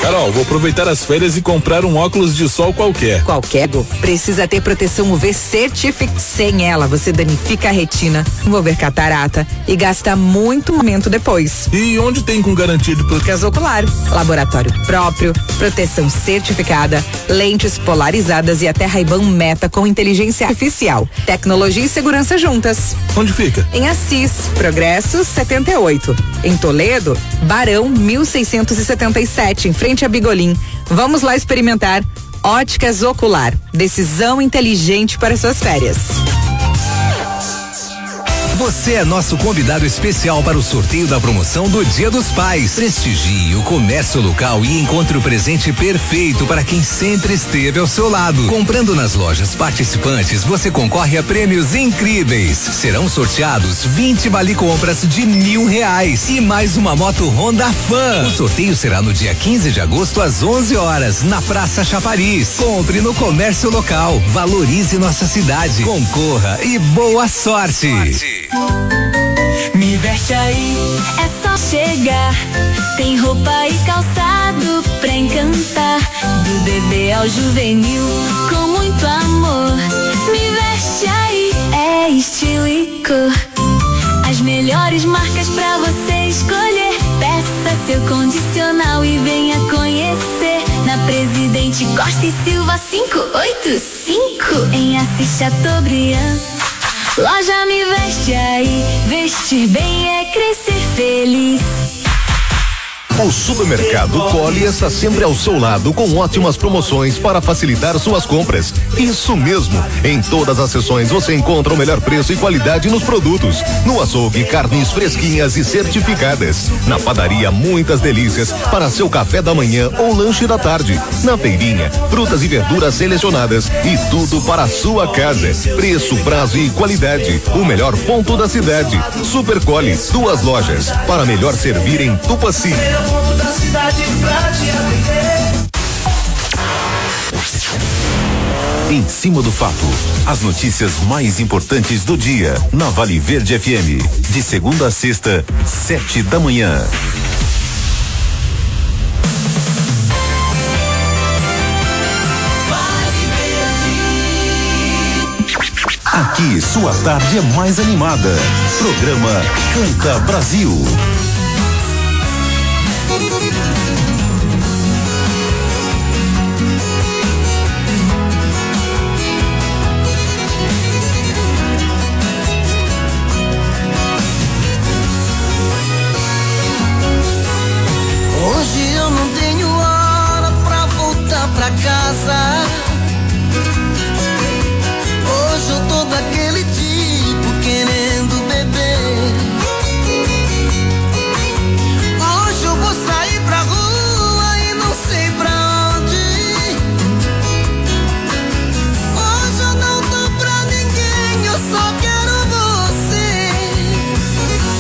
Carol, vou aproveitar as férias e comprar um óculos de sol qualquer. Qualquer? Precisa ter proteção UV certificada. Sem ela, você danifica a retina, envolver catarata e gasta muito momento depois. E onde tem com garantia de proteção ocular? Laboratório próprio, proteção certificada, lentes polarizadas e até Ray-Ban Meta com inteligência artificial. Tecnologia e segurança juntas. Onde fica? Em Assis, Progresso 78. Em Toledo, Barão 1677, em frente a Bigolim. Vamos lá experimentar Óticas Ocular. Decisão inteligente para suas férias. Você é nosso convidado especial para o sorteio da promoção do Dia dos Pais. Prestigie o comércio local e encontre o presente perfeito para quem sempre esteve ao seu lado. Comprando nas lojas participantes, você concorre a prêmios incríveis. Serão sorteados 20 vale compras de R$1.000 e mais uma moto Honda Fan. O sorteio será no dia 15 de agosto às 11 horas na Praça Chafariz. Compre no comércio local, valorize nossa cidade, concorra e boa sorte. Me veste aí, é só chegar. Tem roupa e calçado pra encantar. Do bebê ao juvenil, com muito amor. Me veste aí, é estilo e cor. As melhores marcas pra você escolher. Peça seu condicional e venha conhecer. Na Presidente Costa e Silva 585, em Assis Chateaubriand. Loja Me Veste aí, vestir bem é crescer feliz. O Supermercado Poli está sempre ao seu lado com ótimas promoções para facilitar suas compras. Isso mesmo, em todas as seções você encontra o melhor preço e qualidade nos produtos. No açougue, carnes fresquinhas e certificadas. Na padaria, muitas delícias para seu café da manhã ou lanche da tarde. Na feirinha, frutas e verduras selecionadas e tudo para a sua casa. Preço, prazo e qualidade. O melhor ponto da cidade. Super Coli, 2 lojas para melhor servir em Tupaci. Da cidade pra te atender. Em cima do fato, as notícias mais importantes do dia na Vale Verde FM, de segunda a sexta, 7 da manhã. Aqui sua tarde é mais animada. Programa Canta Brasil. Hoje eu não tenho hora pra voltar pra casa.